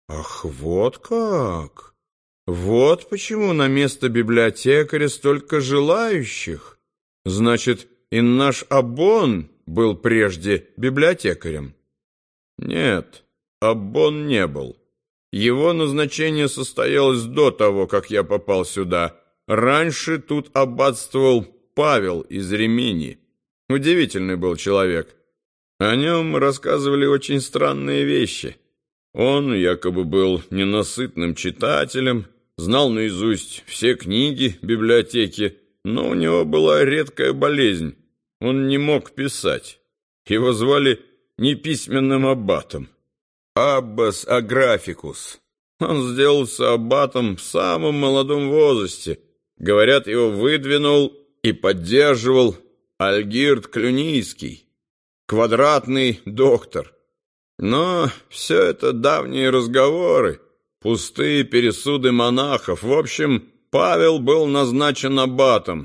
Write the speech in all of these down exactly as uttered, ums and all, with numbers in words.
Ах, вот как! Вот почему на место библиотекаря столько желающих. Значит, и наш Аббон был прежде библиотекарем? Нет, Аббон не был. Его назначение состоялось до того, как я попал сюда. Раньше тут аббатствовал Павел из Римини. Удивительный был человек. О нем рассказывали очень странные вещи. Он якобы был ненасытным читателем, знал наизусть все книги библиотеки, но у него была редкая болезнь. Он не мог писать. Его звали неписьменным аббатом. Аббас Аграфикус. Он сделался аббатом в самом молодом возрасте. Говорят, его выдвинул и поддерживал Альгирд Клюнийский, квадратный доктор. Но все это давние разговоры, пустые пересуды монахов. В общем, Павел был назначен аббатом.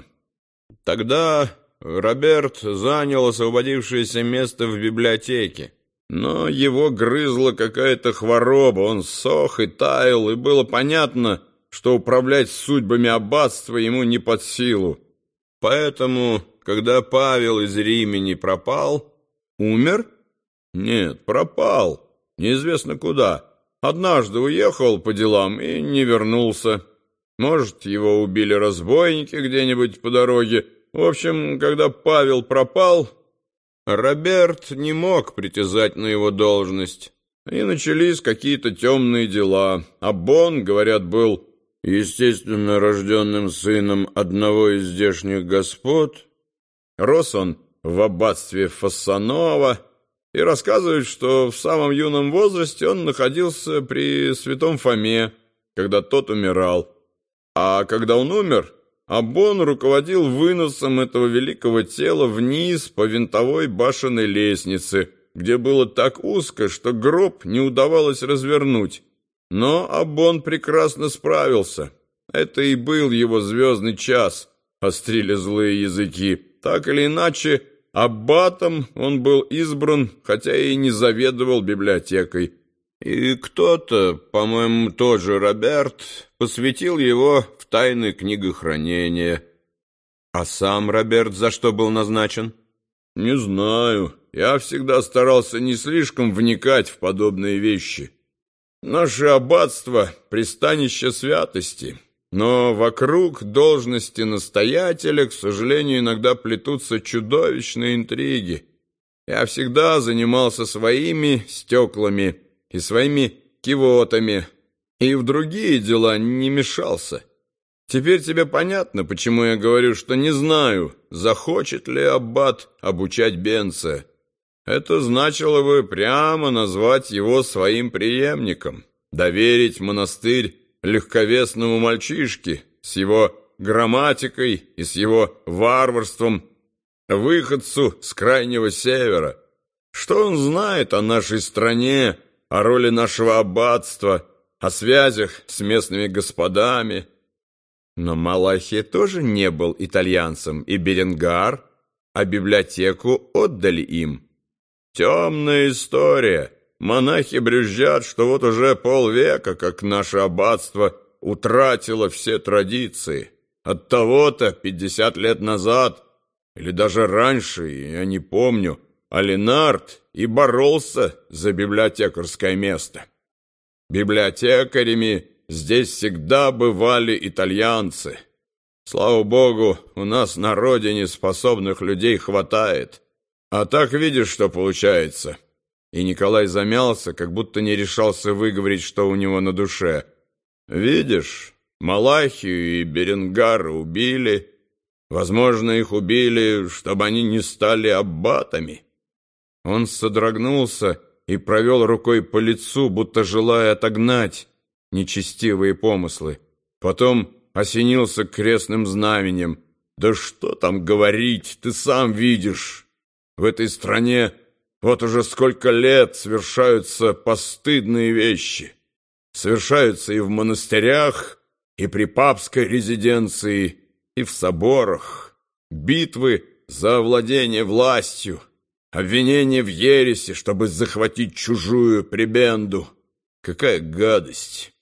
Тогда Роберт занял освободившееся место в библиотеке. Но его грызла какая-то хвороба, он сох и таял, и было понятно, что управлять судьбами аббатства ему не под силу. Поэтому, когда Павел из Римени пропал... Умер? Нет, пропал. Неизвестно куда. Однажды уехал по делам и не вернулся. Может, его убили разбойники где-нибудь по дороге. В общем, когда Павел пропал, Роберт не мог притязать на его должность. И начались какие-то темные дела. Аббон, говорят, был естественно рожденным сыном одного из здешних господ. Рос он в аббатстве Фассанова и рассказывает, что в самом юном возрасте он находился при святом Фоме, когда тот умирал. А когда он умер, Аббон руководил выносом этого великого тела вниз по винтовой башенной лестнице, где было так узко, что гроб не удавалось развернуть. Но Аббон прекрасно справился. Это и был его звездный час, острили злые языки. Так или иначе, аббатом он был избран, хотя и не заведовал библиотекой. И кто-то, по-моему, тот же Роберт, посвятил его в тайны книгохранения. А сам Роберт за что был назначен? Не знаю. Я всегда старался не слишком вникать в подобные вещи. Наше аббатство — пристанище святости, но вокруг должности настоятеля, к сожалению, иногда плетутся чудовищные интриги. Я всегда занимался своими стеклами и своими кивотами, и в другие дела не мешался. Теперь тебе понятно, почему я говорю, что не знаю, захочет ли аббат обучать Бенция. Это значило бы прямо назвать его своим преемником, доверить монастырь легковесному мальчишке с его грамматикой и с его варварством, выходцу с крайнего севера. Что он знает о нашей стране, о роли нашего аббатства, о связях с местными господами? Но Малахия тоже не был итальянцем, и Беренгар, а библиотеку отдали им. Темная история. Монахи брюзжат, что вот уже полвека, как наше аббатство утратило все традиции. От того-то пятьдесят лет назад, или даже раньше, я не помню, Алинард и боролся за библиотекарское место. Библиотекарями здесь всегда бывали итальянцы. Слава богу, у нас на родине способных людей хватает. А так видишь, что получается. И Николай замялся, как будто не решался выговорить, что у него на душе. Видишь, Малахию и Беренгара убили. Возможно, их убили, чтобы они не стали аббатами. Он содрогнулся и провел рукой по лицу, будто желая отогнать нечестивые помыслы. Потом осенился крестным знаменем. Да что там говорить, ты сам видишь. В этой стране вот уже сколько лет совершаются постыдные вещи. Совершаются и в монастырях, и при папской резиденции, и в соборах. Битвы за овладение властью, обвинения в ереси, чтобы захватить чужую пребенду. Какая гадость!